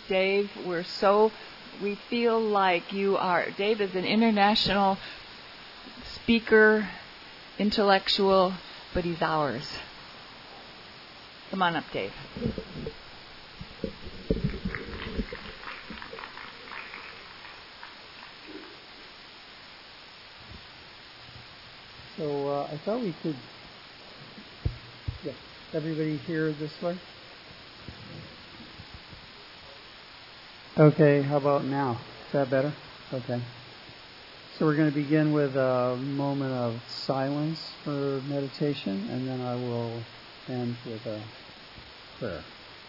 Dave. We feel like Dave is an international speaker, intellectual, but he's ours. Come on up, Dave. So I thought we could, everybody hear this way? Okay, how about now? Is that better? Okay. So we're going to begin with a moment of silence for meditation, and then I will end with a prayer.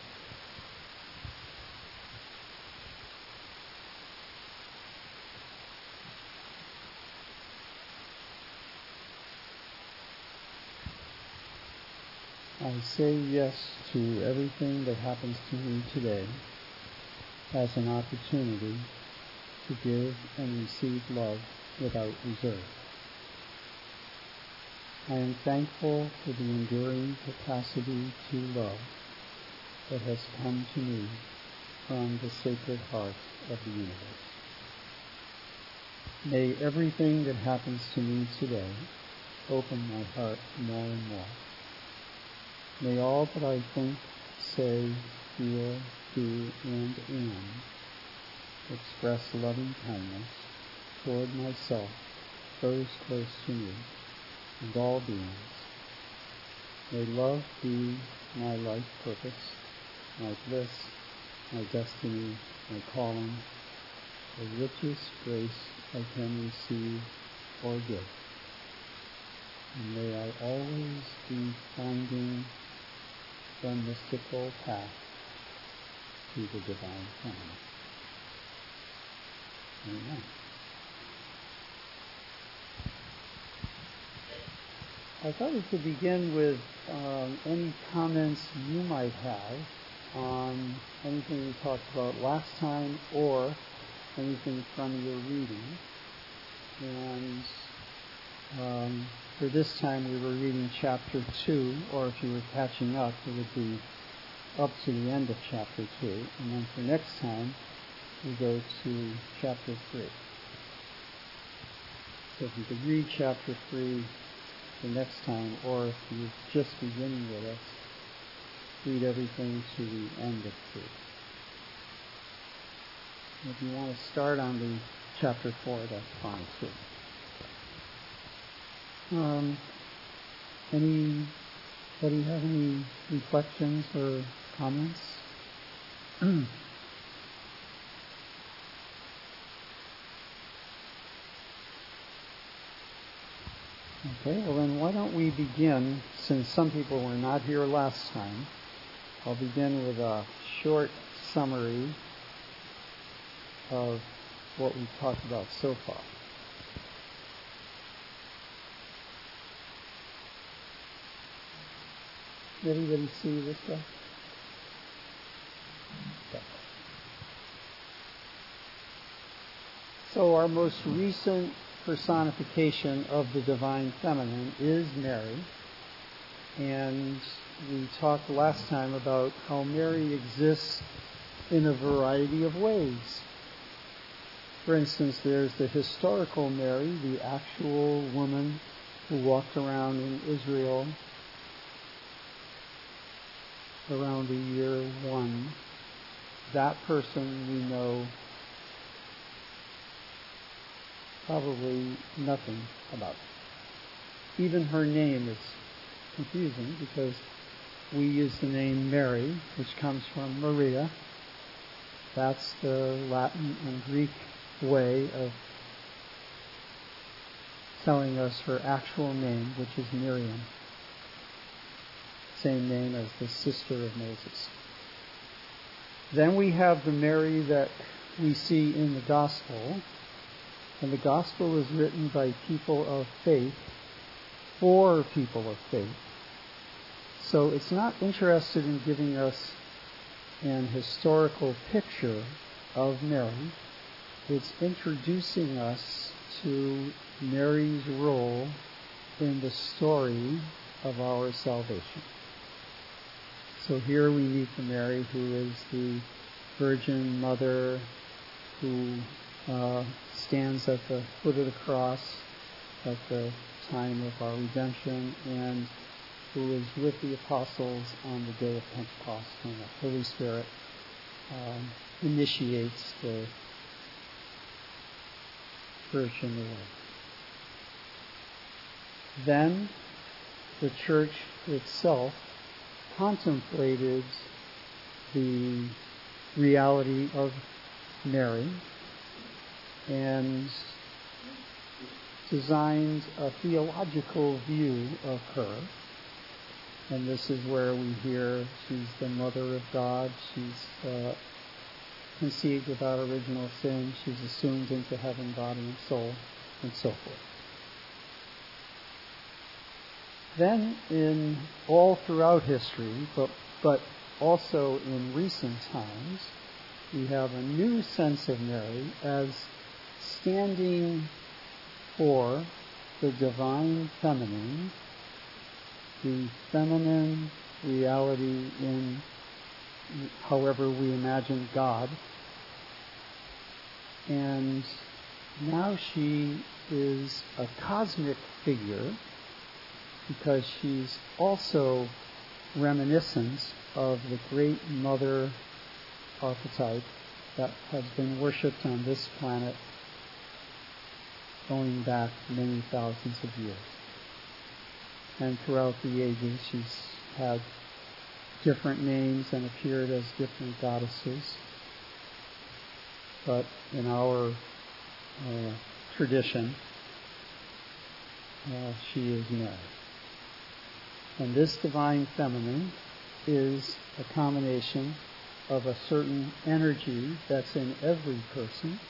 I say yes to everything that happens to me today as an opportunity to give and receive love without reserve. I am thankful for the enduring capacity to love that has come to me from the Sacred Heart of the universe. May everything that happens to me today open my heart more and more. May all that I think, say, feel, do, and am express loving kindness toward myself, those close to me, and all beings. May love be my life purpose, my bliss, my destiny, my calling, the richest grace I can receive or give. And may I always be finding the mystical path to the Divine Feminine. Amen. I thought we could begin with any comments you might have on anything we talked about last time or anything from your reading. And for this time we were reading chapter 2, or if you were catching up, it would be up to the end of chapter 2. And then for next time, we go to chapter 3. So if you could read chapter 3 the next time, or if you're just beginning with us, read everything to the end of 3. If you want to start on the chapter 4, that's fine too. Anybody have any reflections or comments? Okay, well then why don't we begin, since some people were not here last time, I'll begin with a short summary of what we've talked about so far. Everybody see this stuff? Okay. So our most recent personification of the Divine Feminine is Mary. And we talked last time about how Mary exists in a variety of ways. For instance, there's the historical Mary, the actual woman who walked around in Israel around the year 1. That person we know probably nothing about. Even her name is confusing because we use the name Mary, which comes from Maria. That's the Latin and Greek way of telling us her actual name, which is Miriam. Same name as the sister of Moses. Then we have the Mary that we see in the Gospel. And the Gospel is written by people of faith, for people of faith. So it's not interested in giving us an historical picture of Mary. It's introducing us to Mary's role in the story of our salvation. So here we meet the Mary who is the Virgin Mother who stands at the foot of the cross at the time of our redemption, and who is with the apostles on the day of Pentecost when the Holy Spirit initiates the church in the world. Then the church itself contemplated the reality of Mary and designed a theological view of her. And this is where we hear she's the mother of God, she's conceived without original sin, she's assumed into heaven, body and soul, and so forth. Then in all throughout history, but also in recent times, we have a new sense of Mary as standing for the divine feminine, the feminine reality in however we imagine God. And now she is a cosmic figure because she's also reminiscent of the great mother archetype that has been worshipped on this planet going back many thousands of years. And throughout the ages, she's had different names and appeared as different goddesses. But in our tradition, she is Mary. And this divine feminine is a combination of a certain energy that's in every person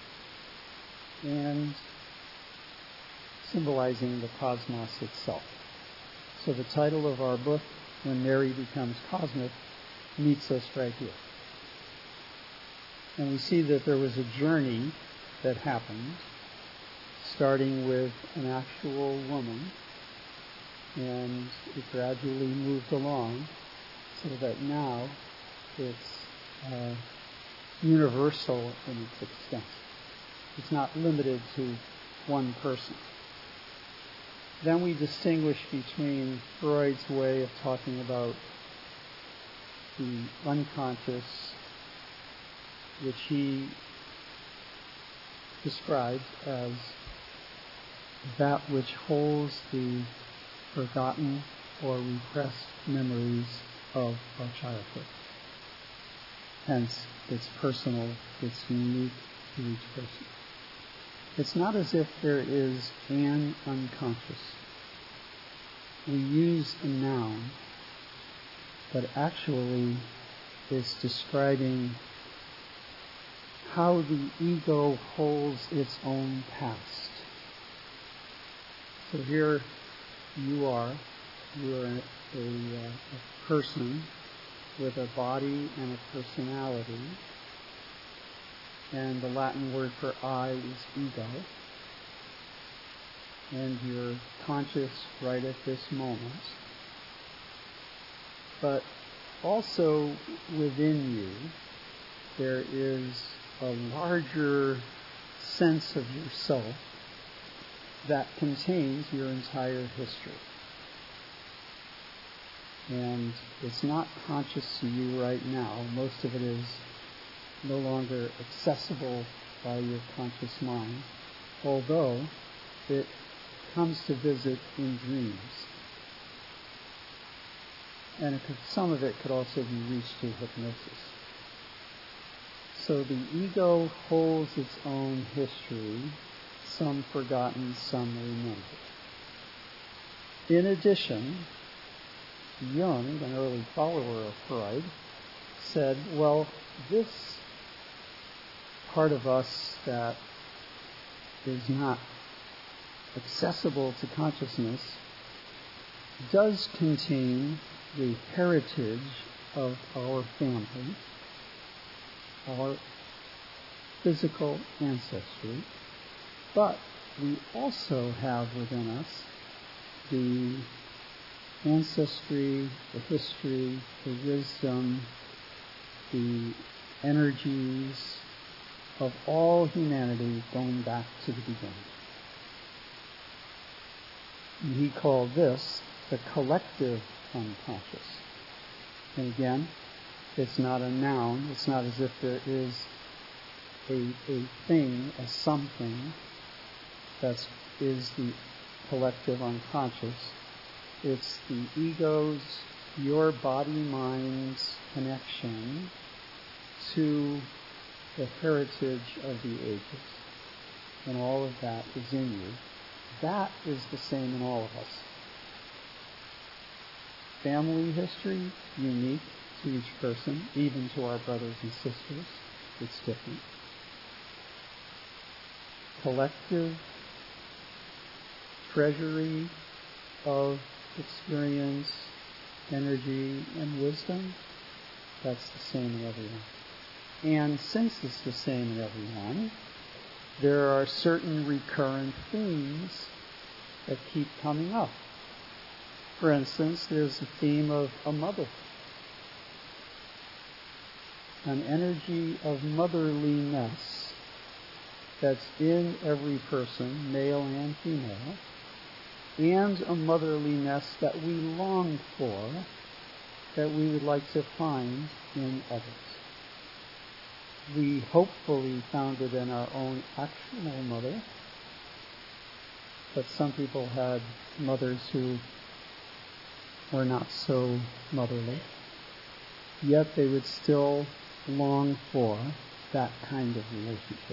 and symbolizing the cosmos itself. So the title of our book, When Mary Becomes Cosmic, meets us right here. And we see that there was a journey that happened, starting with an actual woman, and it gradually moved along so that now it's universal in its extent. It's not limited to one person. Then we distinguish between Freud's way of talking about the unconscious, which he described as that which holds the forgotten or repressed memories of our childhood. Hence, it's personal, it's unique to each person. It's not as if there is an unconscious. We use a noun, but actually it's describing how the ego holds its own past. So here you are a person with a body and a personality. And the Latin word for I is ego. And you're conscious right at this moment. But also within you, there is a larger sense of yourself that contains your entire history. And it's not conscious to you right now. Most of it is no longer accessible by your conscious mind, although it comes to visit in dreams. And some of it could also be reached through hypnosis. So the ego holds its own history, some forgotten, some remembered. In addition, Jung, an early follower of Freud, said, well, this part of us that is not accessible to consciousness does contain the heritage of our family, our physical ancestry, but we also have within us the ancestry, the history, the wisdom, the energies of all humanity going back to the beginning. And he called this the collective unconscious. And again, it's not a noun. It's not as if there is a thing, a something that is the collective unconscious. It's the ego's, your body-mind's connection to the heritage of the ages. And all of that is in you. That is the same in all of us. Family history, unique to each person, even to our brothers and sisters. It's different. Collective treasury of experience, energy, and wisdom, that's the same in everyone. And since it's the same in everyone, there are certain recurrent themes that keep coming up. For instance, there's the theme of a mother. An energy of motherliness that's in every person, male and female, and a motherliness that we long for, that we would like to find in others. We hopefully found it in our own actual mother, but some people had mothers who were not so motherly, yet they would still long for that kind of relationship.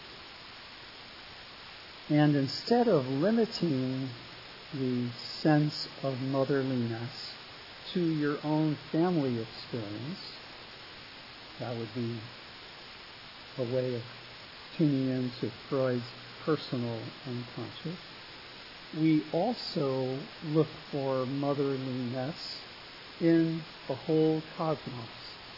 And instead of limiting the sense of motherliness to your own family experience, that would be a way of tuning into Freud's personal unconscious. We also look for motherliness in the whole cosmos,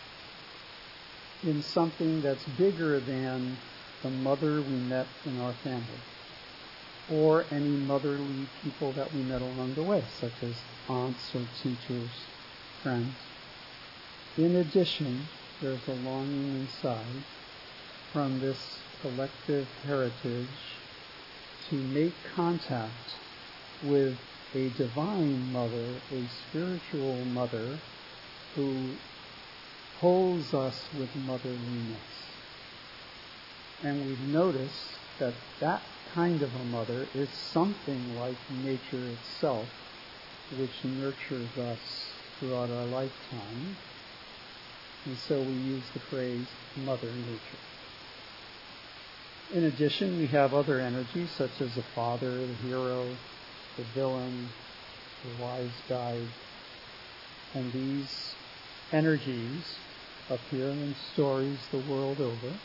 in something that's bigger than the mother we met in our family, or any motherly people that we met along the way, such as aunts or teachers, friends. In addition, there's a longing inside from this collective heritage to make contact with a divine mother, a spiritual mother who holds us with motherliness. And we've noticed that that kind of a mother is something like nature itself, which nurtures us throughout our lifetime. And so we use the phrase Mother Nature. In addition, we have other energies such as the father, the hero, the villain, the wise guide. And these energies appear in stories the world over.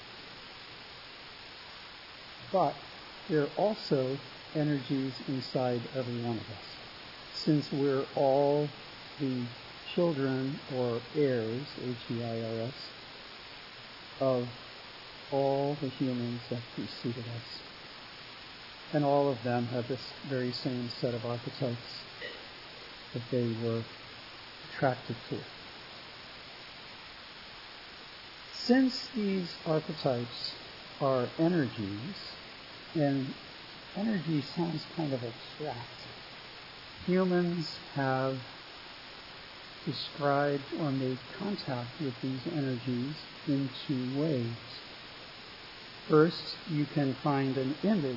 But there are also energies inside every one of us. Since we're all the children or heirs, H-E-I-R-S, of all the humans that preceded us. And all of them have this very same set of archetypes that they were attracted to. Since these archetypes are energies, and energy sounds kind of abstract, humans have described or made contact with these energies in two ways. First, you can find an image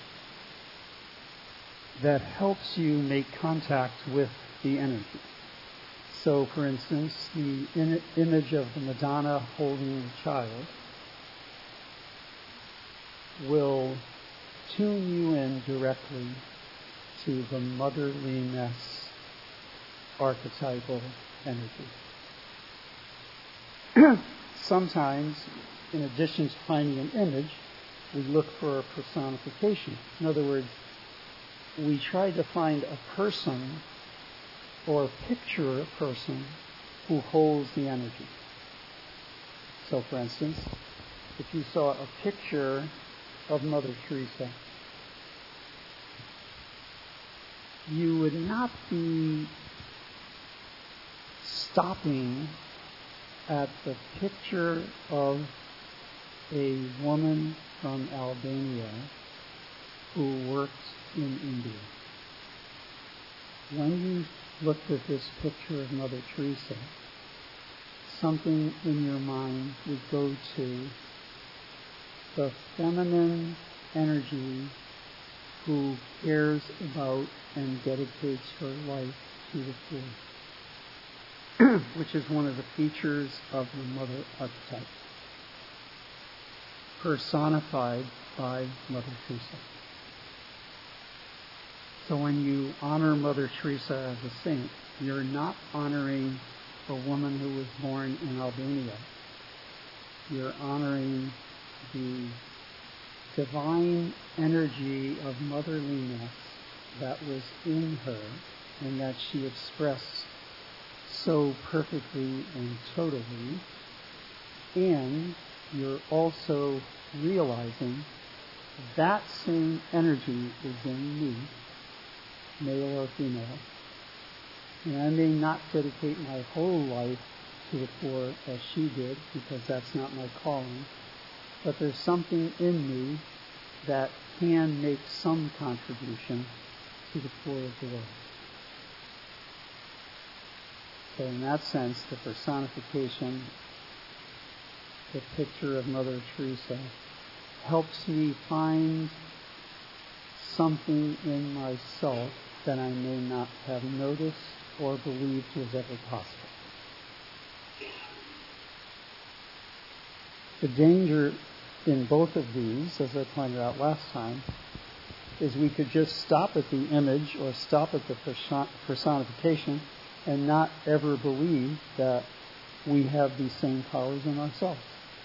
that helps you make contact with the energy. So, for instance, the image of the Madonna holding the child will tune you in directly to the motherliness archetypal energy. Sometimes, in addition to finding an image, we look for a personification. In other words, we try to find a person or picture a person who holds the energy. So, for instance, if you saw a picture of Mother Teresa, you would not be stopping at the picture of a woman from Albania who works in India. When you looked at this picture of Mother Teresa, something in your mind would go to the feminine energy who cares about and dedicates her life to the poor, which is one of the features of the Mother archetype, personified by Mother Teresa. So when you honor Mother Teresa as a saint, you're not honoring a woman who was born in Albania. You're honoring the divine energy of motherliness that was in her and that she expressed so perfectly and totally. And you're also realizing that same energy is in me, male or female. And I may not dedicate my whole life to the poor as she did, because that's not my calling. But there's something in me that can make some contribution to the poor of the world. So in that sense, the personification, the picture of Mother Teresa, helps me find something in myself that I may not have noticed or believed was ever possible. The danger in both of these, as I pointed out last time, is we could just stop at the image or stop at the personification and not ever believe that we have these same powers in ourselves.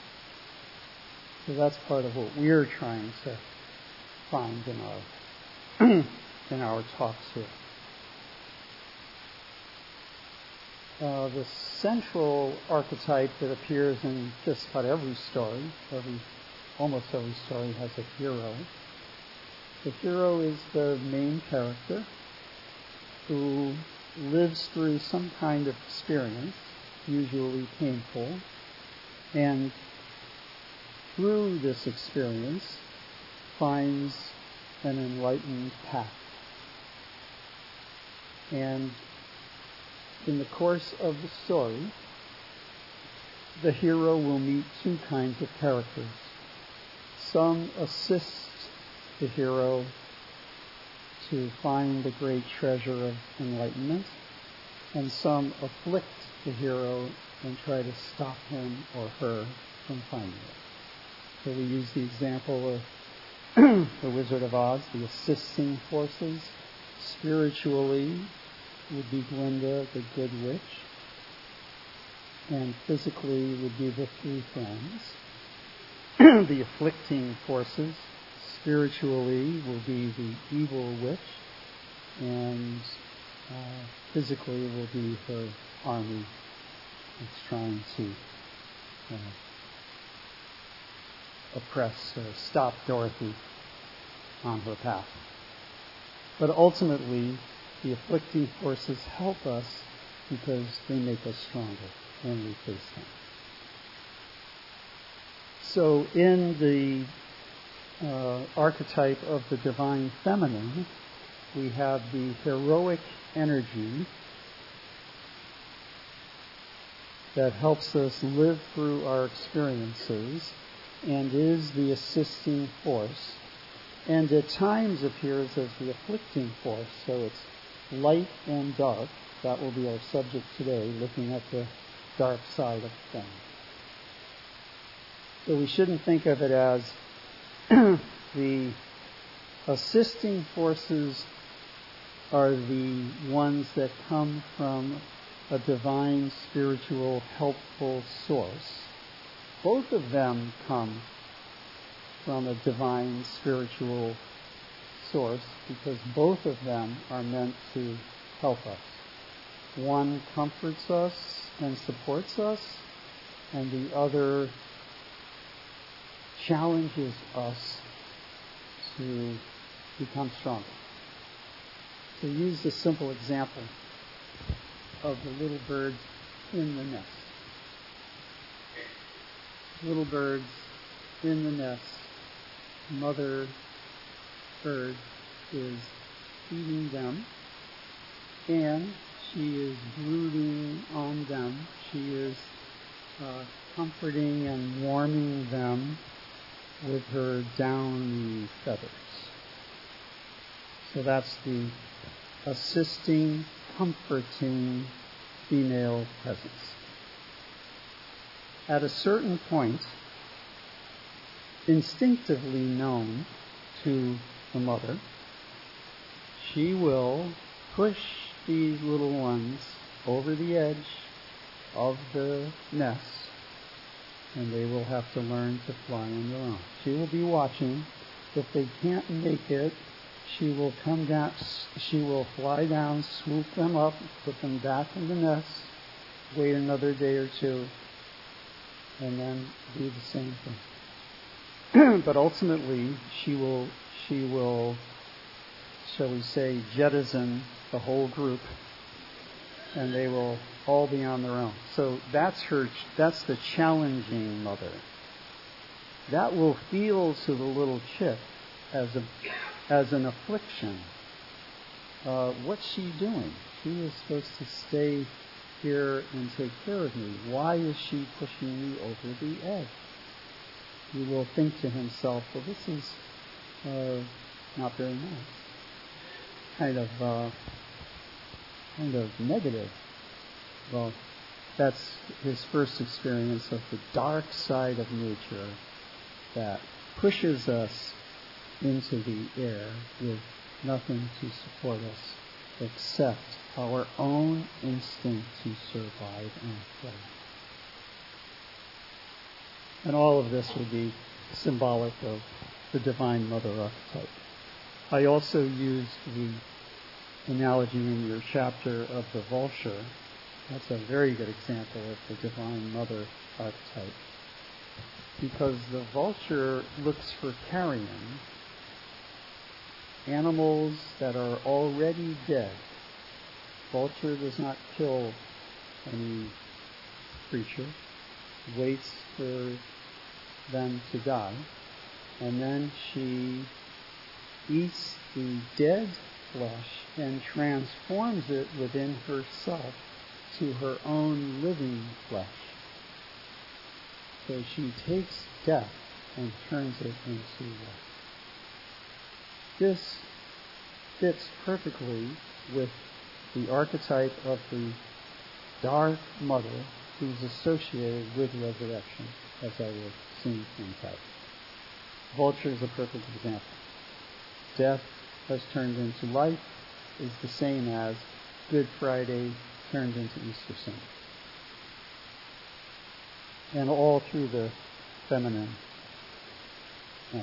So that's part of what we're trying to find in our in our talks here. The central archetype that appears in just about every story, almost every story has a hero. The hero is the main character who lives through some kind of experience, usually painful, and through this experience finds an enlightened path. And in the course of the story, the hero will meet two kinds of characters. Some assist the hero to find the great treasure of enlightenment, and some afflict the hero and try to stop him or her from finding it. So we use the example of the Wizard of Oz, the assisting forces. Spiritually would be Glinda, the good witch, and physically would be the three friends. The afflicting forces spiritually will be the evil witch, and physically will be her army that's trying to oppress or stop Dorothy on her path. But ultimately, the afflicting forces help us because they make us stronger when we face them. So in the archetype of the divine feminine, we have the heroic energy that helps us live through our experiences and is the assisting force, and at times appears as the afflicting force. So it's light and dark. That will be our subject today, looking at the dark side of things. So we shouldn't think of it as the assisting forces are the ones that come from a divine, spiritual, helpful source. Both of them come from a divine, spiritual source because both of them are meant to help us. One comforts us and supports us, and the other challenges us to become stronger. So use the simple example of the little bird in the nest. little birds in the nest. Mother bird is feeding them, and she is brooding on them. She is comforting and warming them with her downy feathers. So that's the assisting, comforting female presence. At a certain point, instinctively known to the mother, she will push these little ones over the edge of the nest, and they will have to learn to fly on their own. She will be watching. If they can't make it, she will come down, she will fly down, swoop them up, put them back in the nest, wait another day or two, and then do the same thing. But ultimately, she will, shall we say, jettison the whole group, and they will all be on their own. So that's the challenging mother. That will feel to the little chick as an affliction. What's she doing? She is supposed to stay here and take care of me. Why is she pushing me over the edge? He will think to himself, well, this is not very nice. Kind of negative. Well, that's his first experience of the dark side of nature that pushes us into the air with nothing to support us except our own instinct to survive and thrive. And all of this would be symbolic of the Divine Mother archetype. I also used the analogy in your chapter of the vulture. That's a very good example of the Divine Mother archetype. Because the vulture looks for carrion animals that are already dead. Vulture does not kill any creature, waits for them to die, and then she eats the dead flesh and transforms it within herself to her own living flesh. So she takes death and turns it into life. This fits perfectly with the archetype of the Dark Mother who's associated with resurrection, as I will soon point out. Vulture is a perfect example. Death has turned into life is the same as Good Friday turned into Easter Sunday. And all through the feminine energy.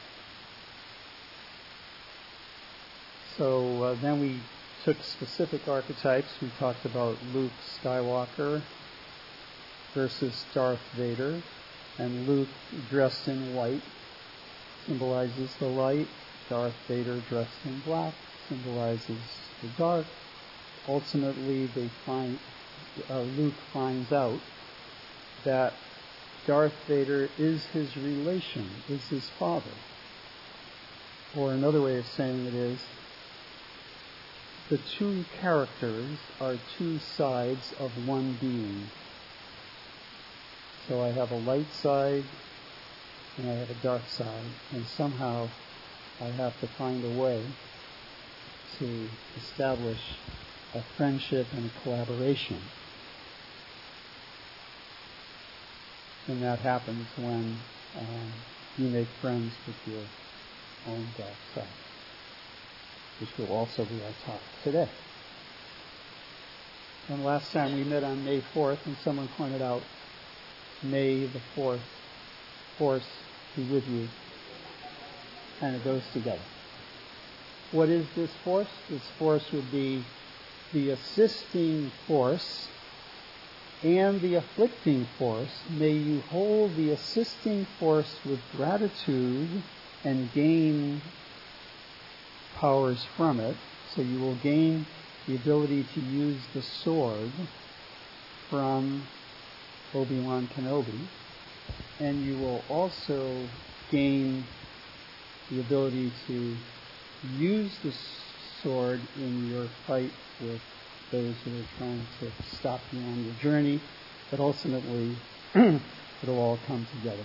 So then we took specific archetypes. We talked about Luke Skywalker versus Darth Vader. And Luke, dressed in white, symbolizes the light. Darth Vader, dressed in black, symbolizes the dark. Ultimately, Luke finds out that Darth Vader is his relation, is his father. Or another way of saying it is, the two characters are two sides of one being. So I have a light side and I have a dark side, and somehow I have to find a way to establish a friendship and a collaboration. And that happens when you make friends with your own dark side, which will also be our topic today. And last time we met on May 4th, and someone pointed out, May the 4th, force be with you, kind of goes together. What is this force? This force would be the assisting force and the afflicting force. May you hold the assisting force with gratitude and gain powers from it. So you will gain the ability to use the sword from Obi-Wan Kenobi. And you will also gain the ability to use the sword in your fight with those who are trying to stop you on your journey, but ultimately it'll all come together.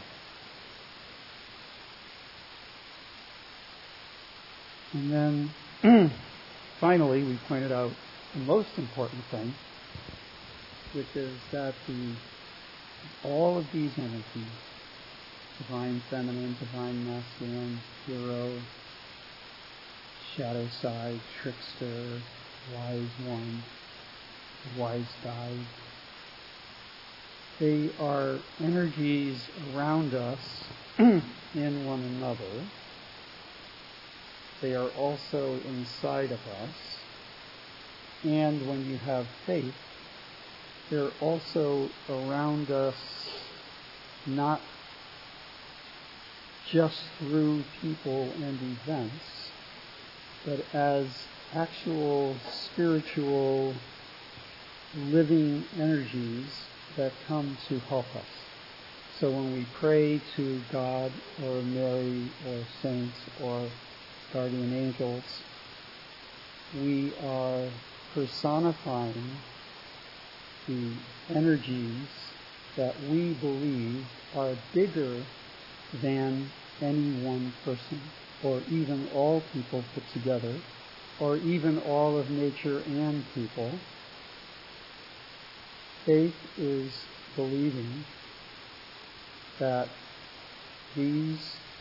And then finally, we pointed out the most important thing, which is that all of these energies, divine feminine, divine masculine, hero, shadow side, trickster, wise one, wise guide, they are energies around us in one another. They are also inside of us. And when you have faith, they're also around us, not just through people and events, but as actual spiritual living energies that come to help us. So when we pray to God or Mary or saints or guardian angels, we are personifying the energies that we believe are bigger than any one person, or even all people put together, or even all of nature and people. Faith is believing that these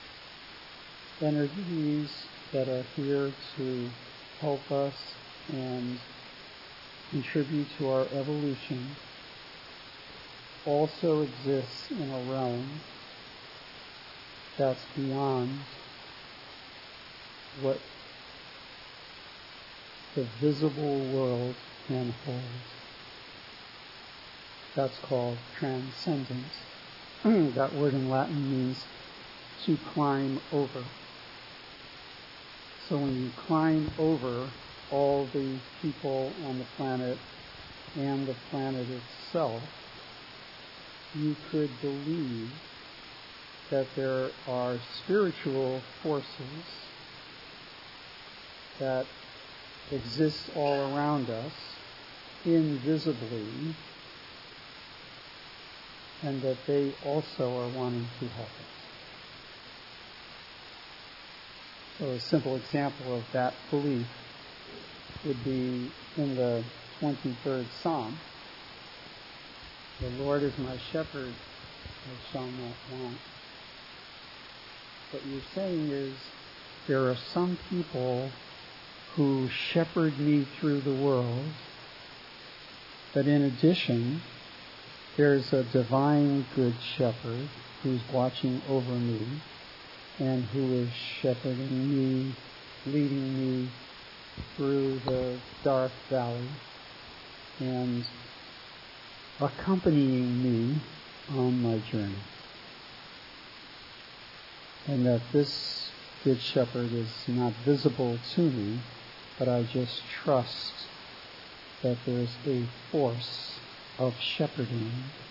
energies that are here to help us and contribute to our evolution also exists in a realm that's beyond what the visible world can hold. That's called transcendence. That word in Latin means to climb over. So when you climb over all the people on the planet and the planet itself, you could believe that there are spiritual forces that exist all around us invisibly, and that they also are wanting to help us. So a simple example of that belief would be in the 23rd Psalm. The Lord is my shepherd, I shall not want. What you're saying is, there are some people who shepherd me through the world, but in addition, there's a divine good shepherd who's watching over me and who is shepherding me, leading me through the dark valley and accompanying me on my journey. And that this good shepherd is not visible to me, but I just trust that there's a force of shepherding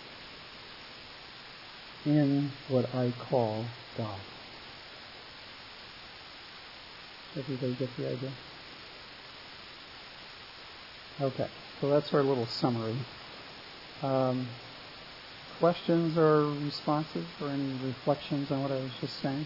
in what I call God. Everybody get the idea? Okay, so that's our little summary. Questions or responses or any reflections on what I was just saying?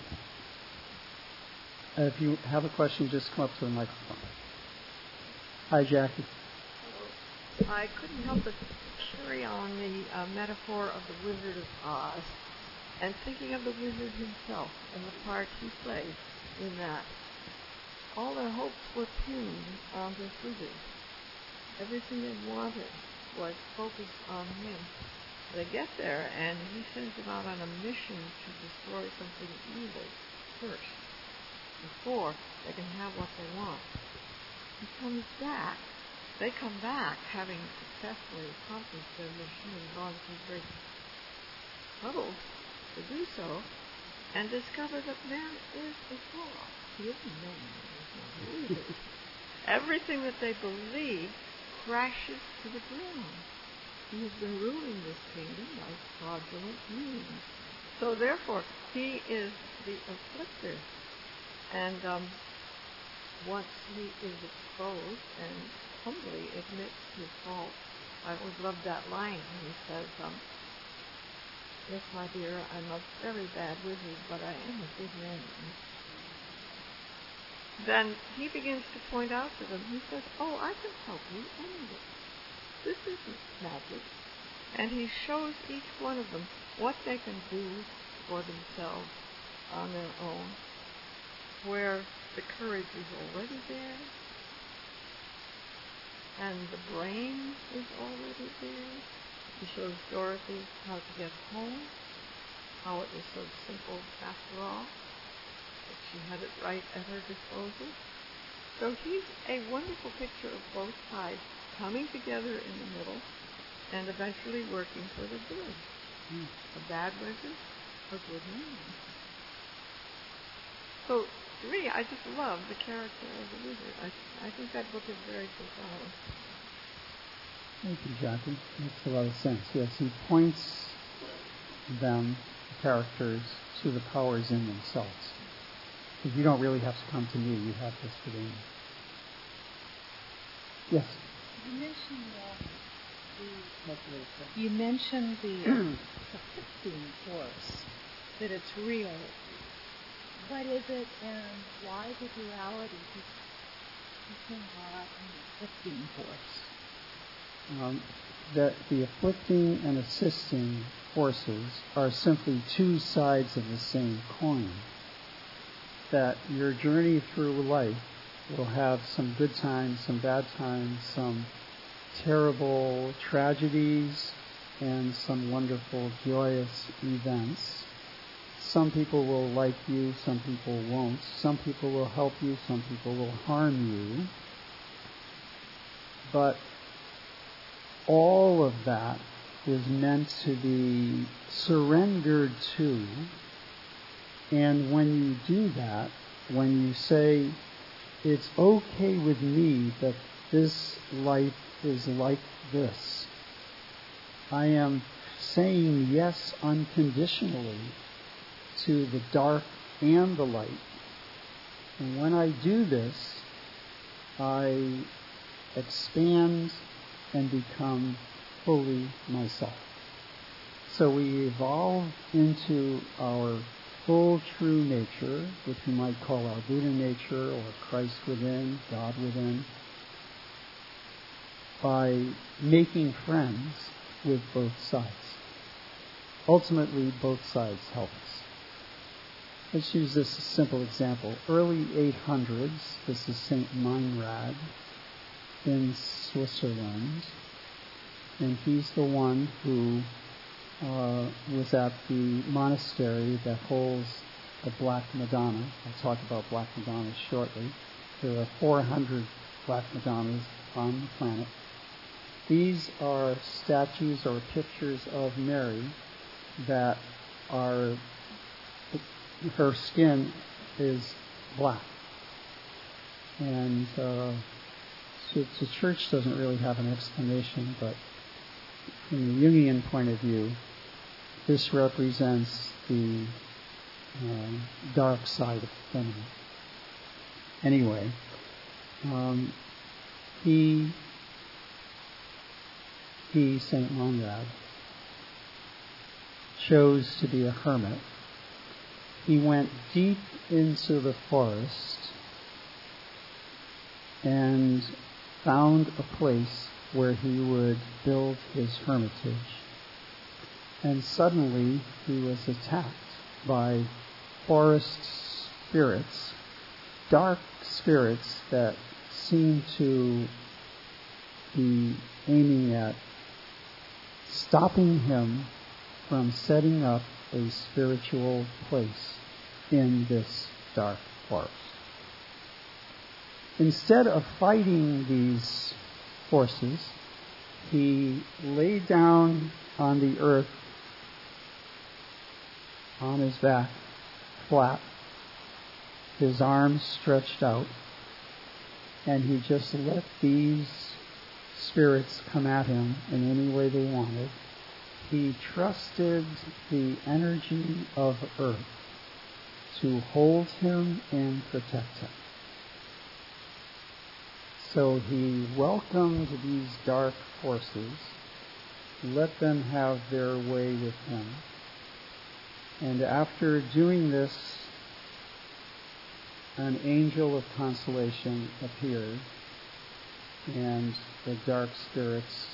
If you have a question, just come up to the microphone. Hi, Jackie. Hello. I couldn't help but carry on the metaphor of the Wizard of Oz and thinking of the wizard himself and the part he played in that. All their hopes were pinned on this wizard. Everything they wanted was focused on him. They get there, and he sends them out on a mission to destroy something evil first, before they can have what they want. He comes back. They come back, having successfully accomplished their mission and gone through great troubles to do so, and discover that man is a fraud. He isn't man. He's not a wizard. Everything that they believe crashes to the ground. He has been ruling this kingdom by fraudulent means, So therefore, he is the afflictor. And once he is exposed and humbly admits his fault, I always love that line when he says, yes, my dear, I'm a very bad wizard, but I am a good man. Then he begins to point out to them, he says, oh, I can help you end it. This isn't magic. And he shows each one of them what they can do for themselves on their own, where the courage is already there, and the brain is already there. He shows Dorothy how to get home, how it was so simple after all, that she had it right at her disposal. So he's a wonderful picture of both sides coming together in the middle and eventually working for the good. A bad wizard, a good man. So, to me, I just love the character of the wizard. I think that book is very profound. Thank you, Jackie. Makes a lot of sense. Yes, he points them, the characters, to the powers in themselves. Because you don't really have to come to me, you have this within you. Yes? You mentioned the afflicting force, that it's real. What is it, and why the duality between God and the afflicting force? That the afflicting and assisting forces are simply two sides of the same coin. That your journey through life will have some good times, some bad times, some terrible tragedies, and some wonderful, joyous events. Some people will like you, some people won't. Some people will help you, some people will harm you. But all of that is meant to be surrendered to. And when you do that, when you say, it's okay with me that this life is like this, I am saying yes unconditionally to the dark and the light. And when I do this, I expand and become fully myself. So we evolve into our full true nature, which we might call our Buddha nature or Christ within, God within, by making friends with both sides. Ultimately, both sides help us. Let's use this simple example. Early 800s, this is St. Meinrad in Switzerland, and he's the one who was at the monastery that holds the Black Madonna. I'll talk about Black Madonnas shortly. There are 400 Black Madonnas on the planet. These are statues or pictures of Mary that are, her skin is black. And so the church doesn't really have an explanation, but from the Jungian point of view, this represents the dark side of the feminine. Anyway, he, St. Meinrad, chose to be a hermit. He went deep into the forest and found a place where he would build his hermitage. And suddenly he was attacked by forest spirits, dark spirits that seemed to be aiming at stopping him from setting up a spiritual place in this dark forest. Instead of fighting these forces, he lay down on the earth on his back, flat, his arms stretched out, and he just let these spirits come at him in any way they wanted. he trusted the energy of Earth to hold him and protect him. So he welcomed these dark forces, let them have their way with him. And after doing this, an angel of consolation appeared, and the dark spirits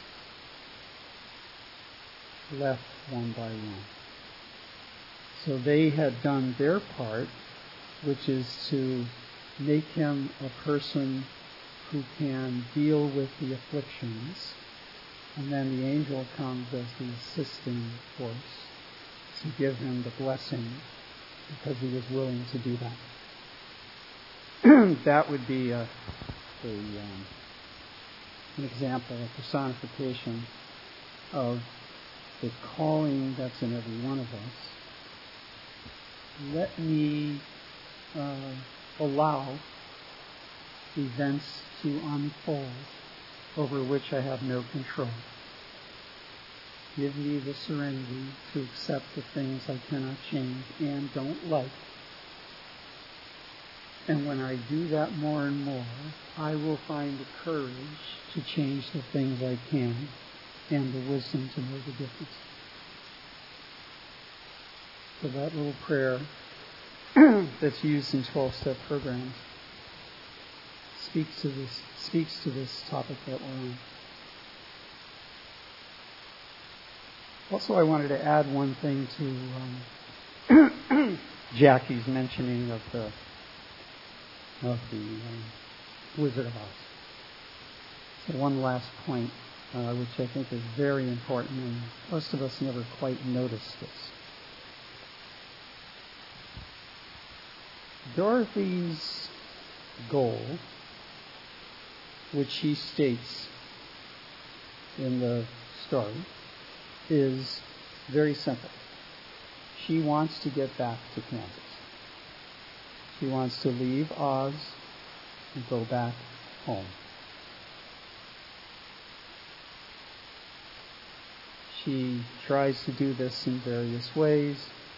left one by one. So they had done their part, which is to make him a person who can deal with the afflictions, and then the angel comes as the assisting force to give him the blessing because he was willing to do that. That would be an example, a personification of the calling that's in every one of us. Let me allow events to unfold over which I have no control. Give me the serenity to accept the things I cannot change and don't like. And when I do that more and more, I will find the courage to change the things I can and the wisdom to know the difference. So that little prayer that's used in 12-step programs speaks to this topic that we're on. Also, I wanted to add one thing to Jackie's mentioning of the Wizard of Oz. So one last point, which I think is very important, and most of us never quite notice this. Dorothy's goal, which she states in the story, is very simple. She wants to get back to Kansas. She wants to leave Oz and go back home. She tries to do this in various ways,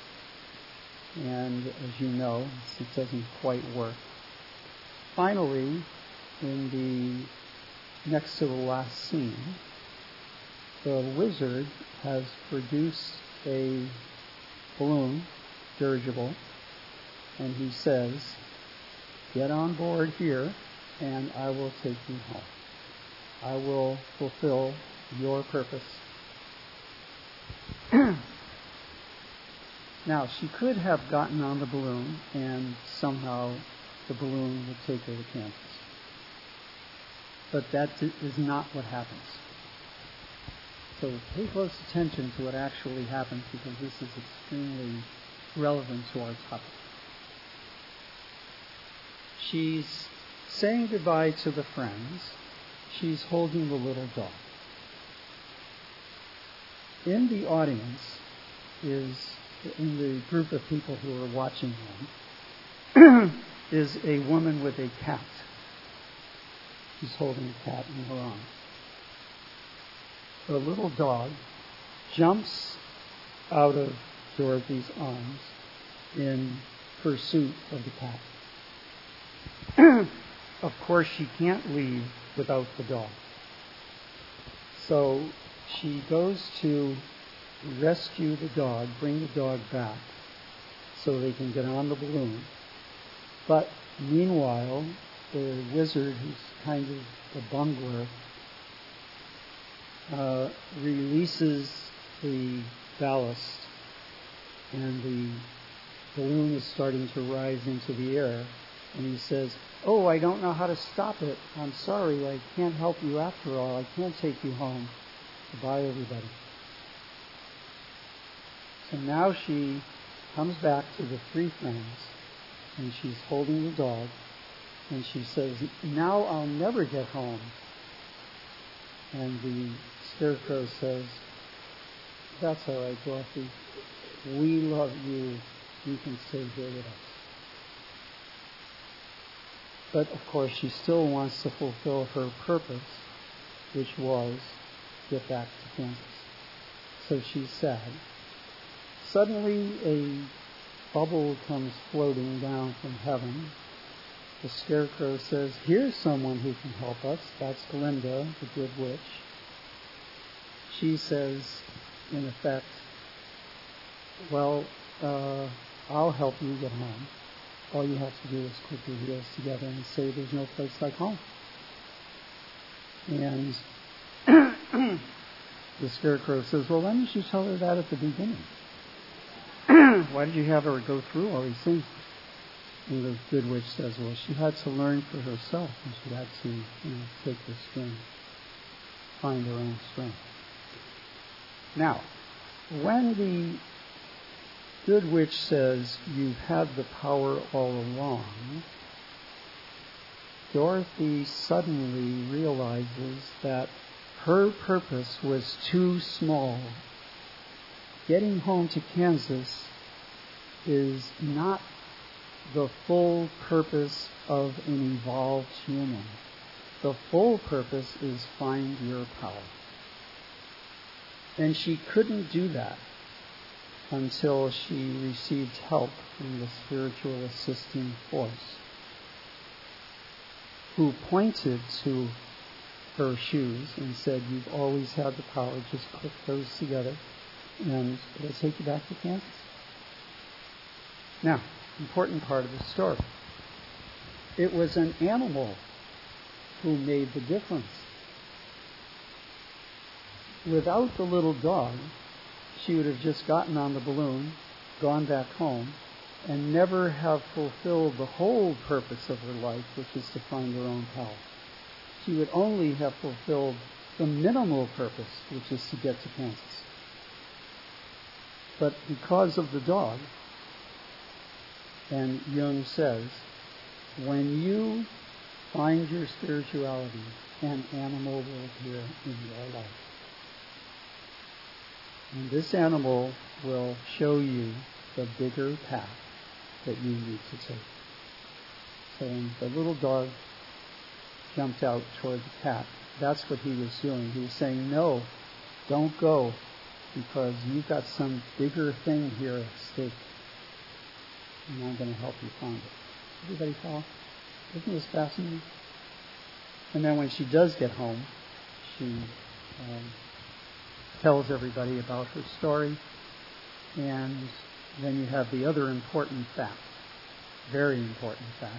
and as you know, it doesn't quite work. Finally, in the next to the last scene, the wizard has produced a balloon, dirigible, and he says, "Get on board here, and I will take you home. I will fulfill your purpose." Now, she could have gotten on the balloon, and somehow the balloon would take her to Kansas. But that is not what happens. So pay close attention to what actually happens, because this is extremely relevant to our topic. She's saying goodbye to the friends. She's holding the little dog. In the audience in the group of people who are watching them, is a woman with a cat. She's holding a cat in her arms. The little dog jumps out of Dorothy's arms in pursuit of the cat. Of course, she can't leave without the dog. So she goes to rescue the dog, bring the dog back so they can get on the balloon. But meanwhile, the wizard, who's kind of a bungler, releases the ballast, and the balloon is starting to rise into the air. And he says, "Oh, I don't know how to stop it. I'm sorry, I can't help you after all. I can't take you home. Goodbye, everybody." So now she comes back to the three friends, and she's holding the dog, and she says, "Now I'll never get home." And the scarecrow says, "That's all right, Dorothy. We love you. You can stay here with us." But of course, she still wants to fulfill her purpose, which was get back to Kansas. so she's sad. Suddenly a bubble comes floating down from heaven. The Scarecrow says, here's someone who can help us. That's Glinda, the good witch. She says, in effect, well, I'll help you get home. All you have to do is click your heels together and say there's no place like home. And the Scarecrow says, well, why didn't you tell her that at the beginning? Why did you have her go through all these things? And the good witch says, well, she had to learn for herself, and she had to take her strength, find her own strength. Now, when the good witch says, you've had the power all along, Dorothy suddenly realizes that her purpose was too small. Getting home to Kansas is not the full purpose of an evolved human. The full purpose is find your power. And she couldn't do that until she received help from the spiritual assisting force, who pointed to her shoes and said, you've always had the power, just click those together and it'll take you back to Kansas. Now, important part of the story. It was an animal who made the difference. Without the little dog, she would have just gotten on the balloon, gone back home, and never have fulfilled the whole purpose of her life, which is to find her own power. She would only have fulfilled the minimal purpose, which is to get to Kansas. But because of the dog, and Jung says, when you find your spirituality, an animal will appear in your life. And this animal will show you the bigger path that you need to take. So when the little dog jumped out toward the cat, that's what he was doing. He was saying, no, don't go, because you've got some bigger thing here at stake. And I'm going to help you find it. Everybody follow? Isn't this fascinating? And then when she does get home, she tells everybody about her story. And then you have the other important fact, very important fact.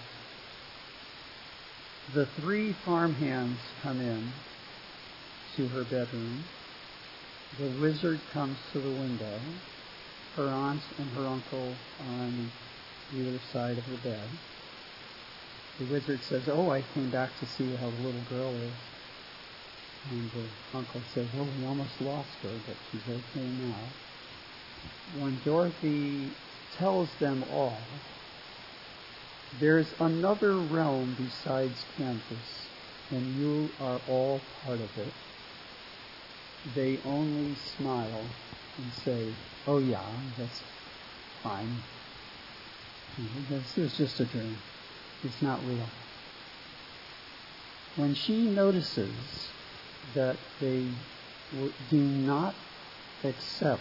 The 3 farmhands come in to her bedroom. The wizard comes to the window. Her aunt and her uncle are on the other side of the bed. The wizard says, oh, I came back to see how the little girl is. And the uncle says, oh, we almost lost her, but she's okay now. When Dorothy tells them all, there's another realm besides Kansas, and you are all part of it. They only smile and say, oh yeah, that's fine. This is just a dream. It's not real. When she notices that they do not accept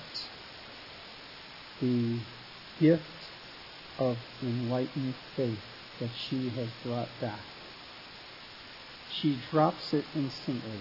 the gift of enlightened faith that she has brought back, she drops it instantly.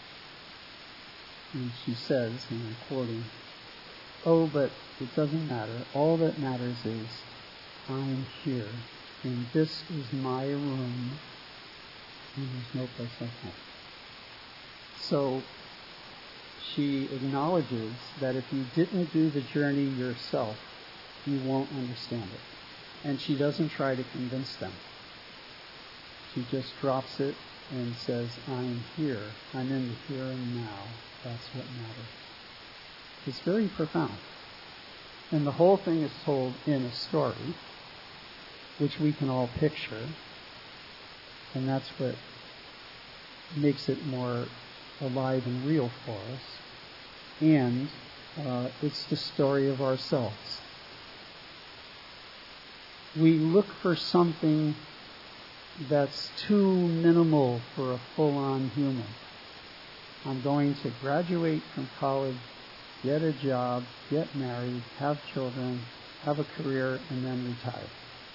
And she says, and I'm quoting, oh, but it doesn't matter. All that matters is I'm here, and this is my room, and there's no place like home. So she acknowledges that if you didn't do the journey yourself, you won't understand it. And she doesn't try to convince them. She just drops it and says, I'm here. I'm in the here and now. That's what matters. It's very profound. And the whole thing is told in a story, which we can all picture. And that's what makes it more alive and real for us. And it's the story of ourselves. We look for something that's too minimal for a full-on human. I'm going to graduate from college get a job, get married, have children, have a career, and then retire.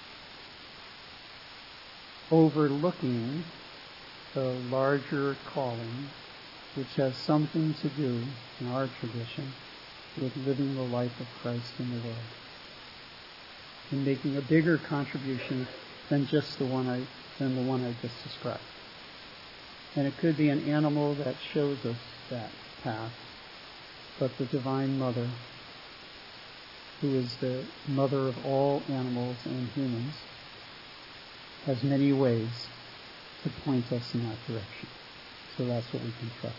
Overlooking the larger calling, which has something to do, in our tradition, with living the life of Christ in the world. And making a bigger contribution than just the one I just described. And it could be an animal that shows us that path, but the Divine Mother, who is the mother of all animals and humans, has many ways to point us in that direction. So that's what we can trust.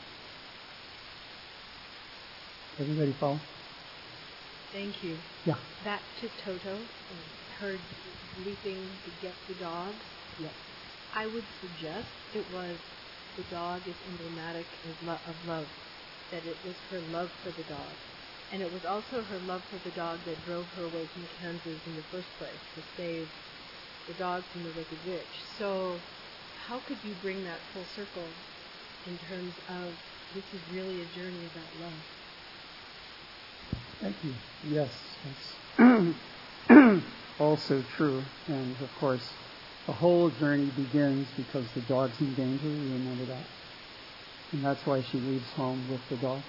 Everybody follow? Thank you. Yeah. Back to Toto and her leaping to get the dog. Yeah. I would suggest it was the dog is emblematic of love, that it was her love for the dog. And it was also her love for the dog that drove her away from Kansas in the first place, to save the dog from the Wicked Witch. So how could you bring that full circle in terms of this is really a journey about love? Thank you. Yes, that's also true. And of course, the whole journey begins because the dog's in danger. You remember that? And that's why she leaves home with the dog.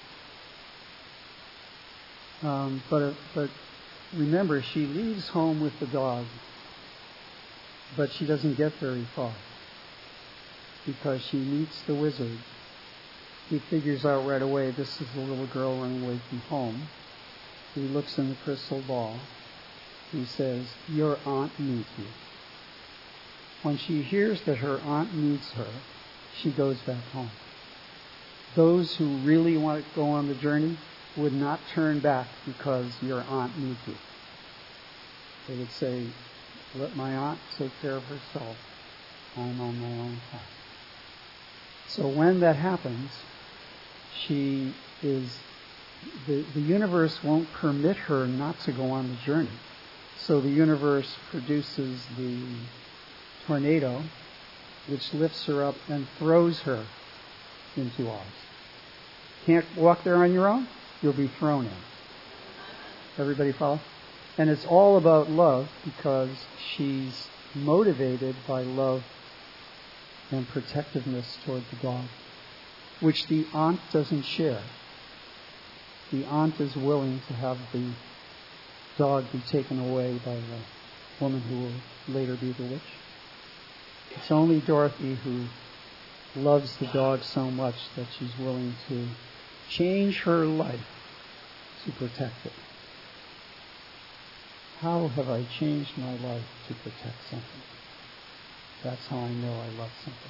But remember, she leaves home with the dog, but she doesn't get very far because she meets the wizard. He figures out right away this is the little girl running away from home. He looks in the crystal ball. He says, "Your aunt needs you." When she hears that her aunt needs her, she goes back home. Those who really want to go on the journey would not turn back because your aunt needs you. They would say, "Let my aunt take care of herself. I'm on my own path." So when that happens, she is, the universe won't permit her not to go on the journey. So the universe produces the tornado, which lifts her up and throws her into Oz. Can't walk there on your own? You'll be thrown in. Everybody follow? And it's all about love because she's motivated by love and protectiveness toward the dog, which the aunt doesn't share. The aunt is willing to have the dog be taken away by the woman who will later be the witch. It's only Dorothy who loves the dog so much that she's willing to change her life to protect it. How have I changed my life to protect something? That's how I know I love something.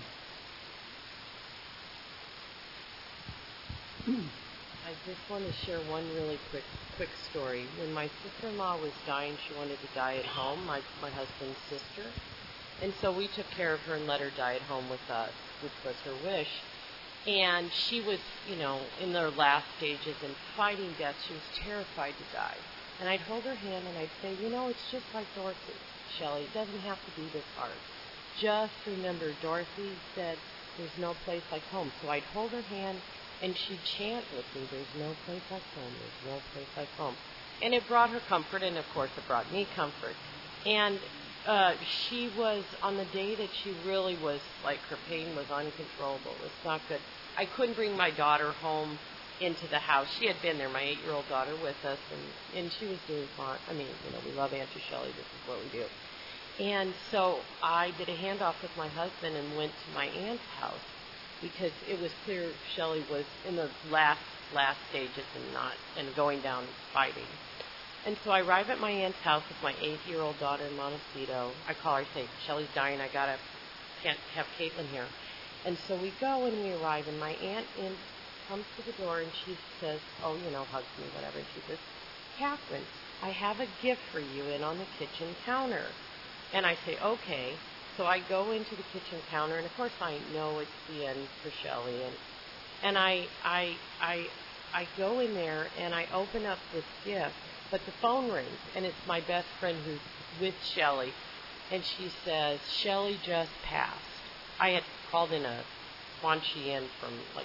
I just want to share one really quick story. When my sister-in-law was dying, she wanted to die at home, my husband's sister. And so we took care of her and let her die at home with us, which was her wish. And she was, in their last stages and fighting death. She was terrified to die. And I'd hold her hand and I'd say, it's just like Dorothy, Shelley. It doesn't have to be this hard. Just remember, Dorothy said, there's no place like home. So I'd hold her hand and she'd chant with me, there's no place like home, there's no place like home. And it brought her comfort, and of course it brought me comfort. And she was, on the day that she really was, like, her pain was uncontrollable. It's not good. I couldn't bring my daughter home into the house. She had been there, my 8-year-old daughter, with us, and she was doing fine. We love Auntie Shelley. This is what we do. And so I did a handoff with my husband and went to my aunt's house because it was clear Shelley was in the last stages and going down fighting. And so I arrive at my aunt's house with my 8-year-old daughter in Montecito. I call her, I say, Shelley's dying, can't have Caitlin here. And so we go and we arrive, and my aunt comes to the door and she says, hugs me, whatever. And she says, Catherine, I have a gift for you in on the kitchen counter. And I say, okay. So I go into the kitchen counter, and of course I know it's the end for Shelley. And I go in there and I open up this gift, but the phone rings, and it's my best friend who's with Shelley. And she says, Shelley just passed. I had called in a Quan Chi Yin from like a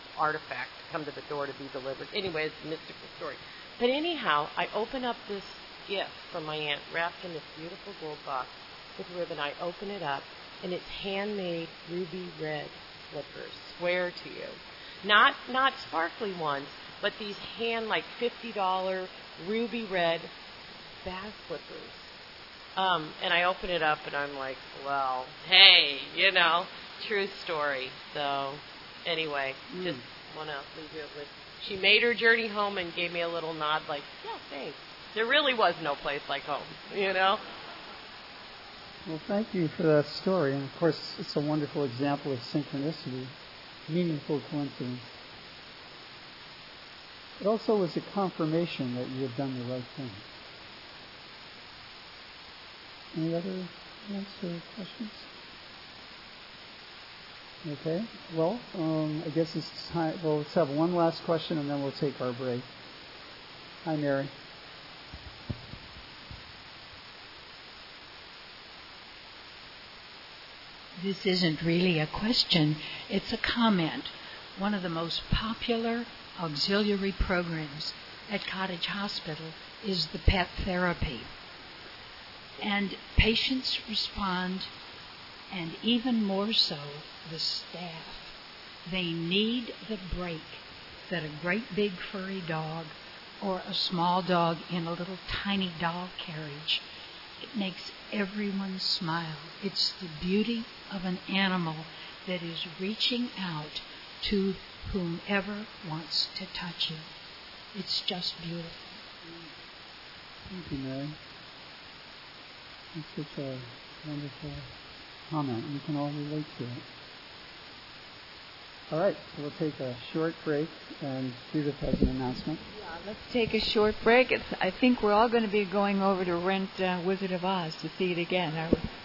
artifact to come to the door to be delivered. Anyway, it's a mystical story. But anyhow, I open up this gift from my aunt wrapped in this beautiful gold box with ribbon. I open it up, and it's handmade ruby red slippers. Swear to you. Not sparkly ones, but these like $50 ruby red bath slippers. And I open it up, and I'm like, well, hey, true story. So anyway, just want to leave you with, she made her journey home and gave me a little nod like, yeah, thanks. There really was no place like home, Well, thank you for that story. And, of course, it's a wonderful example of synchronicity, meaningful coincidence. It also was a confirmation that you had done the right thing. Any other comments or questions? Okay. Well, I guess it's time. Well, let's have one last question, and then we'll take our break. Hi, Mary. This isn't really a question, it's a comment. One of the most popular auxiliary programs at Cottage Hospital is the pet therapy. And patients respond, and even more so, the staff. They need the break that a great big furry dog or a small dog in a little tiny doll carriage, it makes everyone smile. It's the beauty of an animal that is reaching out to whomever wants to touch you. It's just beautiful. Thank you, Mary. It's such a wonderful comment. We can all relate to it. All right, so we'll take a short break, and Judith has an announcement. Yeah, let's take a short break. I think we're all going to be going over to rent Wizard of Oz to see it again, are we?